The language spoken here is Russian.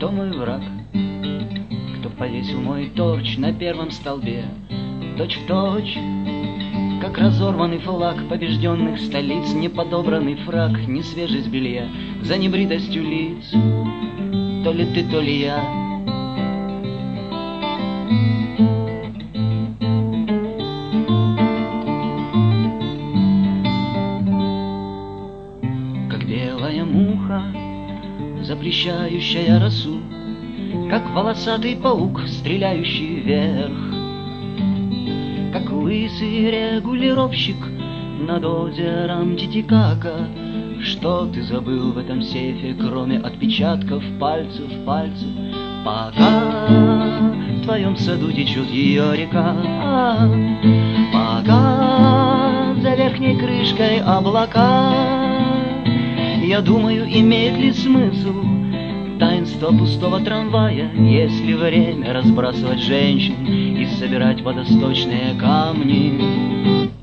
Кто мой враг? Кто повесил мой торч на первом столбе? Точь в точь, как разорванный флаг побежденных столиц, неподобранный фраг, не свежесть белья за небритостью лиц. То ли ты, то ли я. Как белая муха, запрещающая росу, как волосатый паук, стреляющий вверх, как лысый регулировщик над озером Титикака. Что ты забыл в этом сейфе, кроме отпечатков пальцев? Пока в твоем саду течет ее река, пока за верхней крышкой облака, я думаю, имеет ли смысл таинство пустого трамвая, если время разбрасывать женщин и собирать водосточные камни.